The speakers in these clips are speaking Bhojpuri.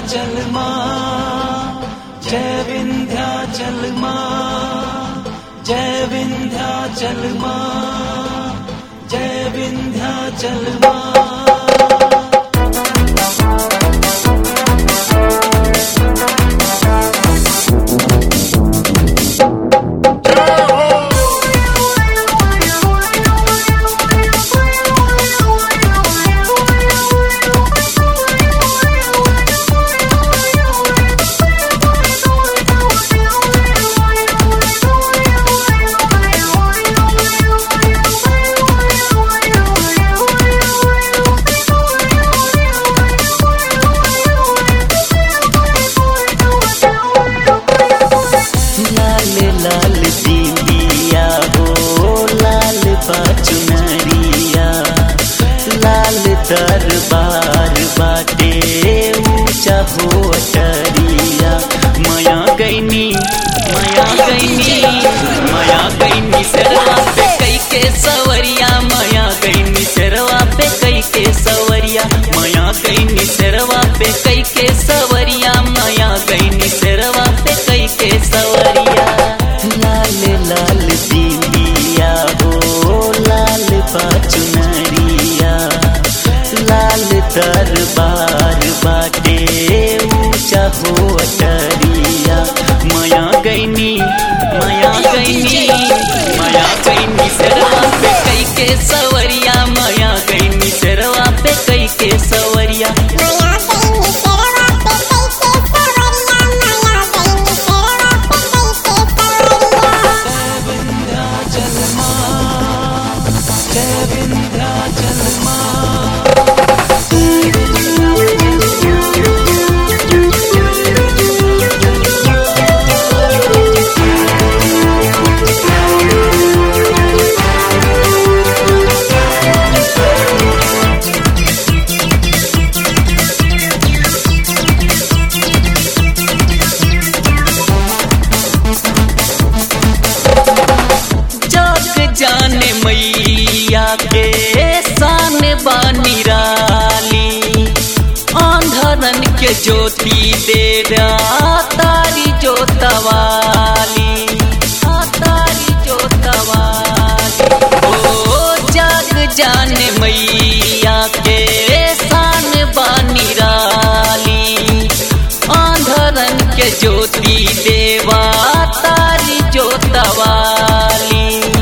विंध्याचल माँ, जय विंध्याचल माँ, जय विंध्याचल माँ, जय विंध्याचल माँ। दरबार बाटे ऊंचा हो अटरिया, माया गईनी सरवा पे कई के सवरिया, माया गईनी सरवा पे कई के सवरिया, माया गईनी सरवा पे कई के सवरिया, माया गईनी सरवा पे कई के सवरिया। लाल लाल दीदिया हो लाल बाचुनरिया, लाल दरबार बाटे ऊंचा हो अटरिया, माया गईनी सरवा पे कई के सवरिया, माया गईनी सरवा पे कई के सवरिया। जाने मैया के शान बानी राली, अंधरन के ज्योति दे तारी जोतवाली, तारी जोतवाली। ओ जग जाने मैया के शान बानी राली, अंधरन के ज्योति देवा तारी जोतवाली,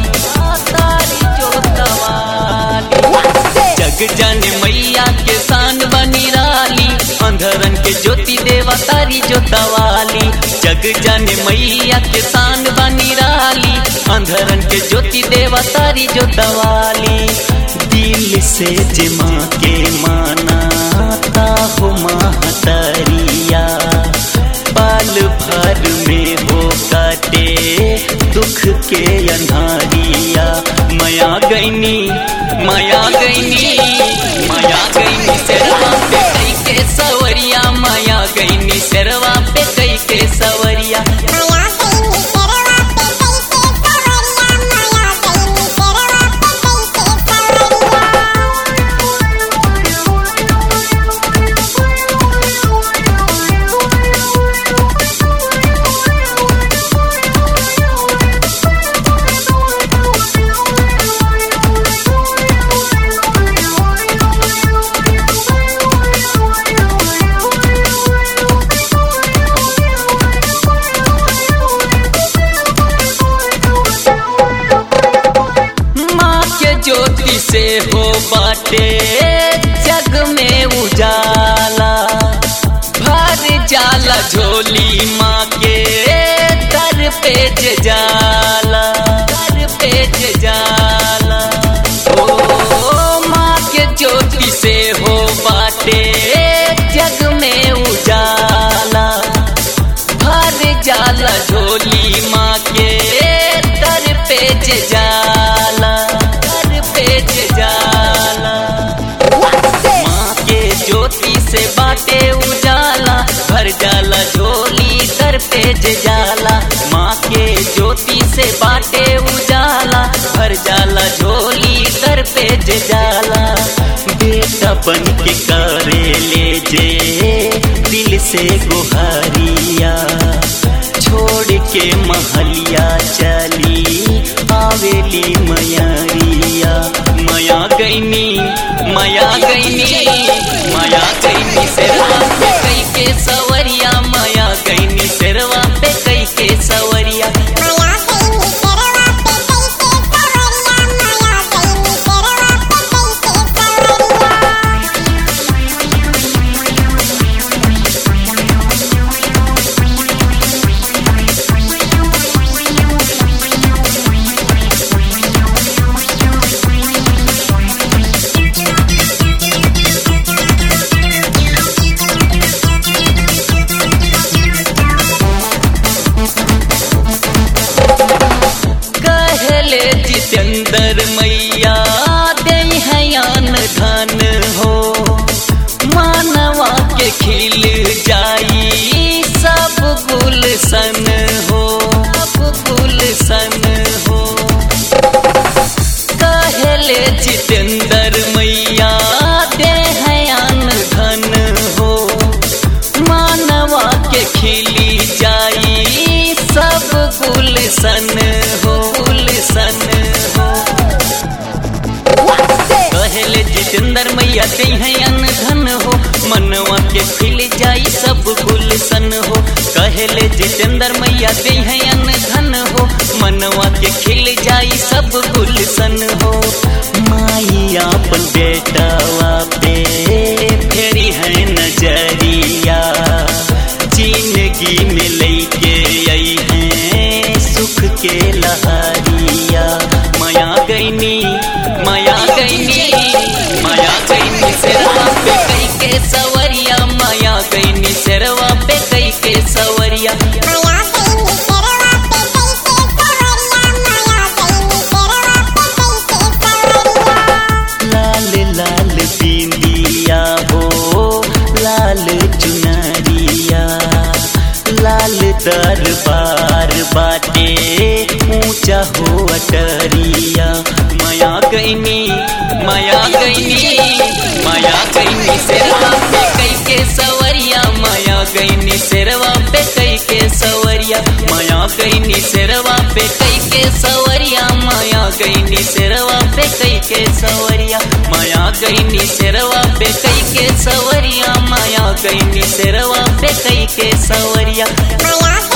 जग जाने मैया के शान बनी राली, अंधरन के ज्योति देवा तारी जोतवाली। जग जाने मैया के शान बनी राली, अंधरन के ज्योति देवा तारी जोतवाली। दिल से जमा के माना ता हो महतरिया, पल भर में हो काटे दुख के अंधारिया, माया गईनी सरवा पे कई के सवरिया, माया गईनी सरवा पे कई के सवरिया। ज्योति से हो बाटे जग में उजाला, भर जाला झोली माँ के दर पे जाला, दर पे जाला। ओ माँ के ज्योति से हो बाटे जग में उजाला, भर जाला झोली माँ के दर पे जाला, जाला। माँ के ज्योति से बाटे उजाला, भर जाला झोली दर पे जाला। माँ के ज्योति से बाटे उजाला, भर जाला झोली दर पे जाला। बेटा बन के करे ले जे दिल से गुहारिया, छोड़ के महलिया चली आवेली मयरिया। मया गईनी मया गईनी मया गईनी सिरवा पे कई के सवरिया, मया गईनी सिरवा पे कई के सवरिया। जितेंद्र मैया दे हयान धन हो, मानवा के खिल जाई सब गुलशन हो, सब गुलशन हो। कहले जितेंद्र मैया दे हयान धन हो, मानवा के खिली जाई सब गुलशन हो, गुलशन हो। कहले जितेंद्र मैया दे हयान धन हो, मनवा के खिल जाई सब गुलशन हो। कहले जितेंद्र मैया दे हयान धन हो, मनवा के खिल जाई सब गुलशन हो। माई अपन बेटावा पे फेरी है नजरिया, जिंदगी में लेके आई है सुख के लहरिया। माया गईनी माया गईनी माया गईनी सिरवा पे कई के सवरिया, माया गईनी सिरवा पे कई के सवरिया। लाल लाल बिंदिया हो, लाल चुनरिया, लाल दरबार बाटे ऊंचा हो अटरिया। माया गईनी माया गईनी माया गईनी सिरवा पे कई के सवरिया, माया गईनी सिरवा पे कई के सवरिया। माया गईनी सिरवा पे कई के सवरिया, माया गईनी सिरवा पे कई के सवरिया। माया गईनी सिरवा पे कई के सवरिया, माया गईनी सिरवा पे कई के सवरिया।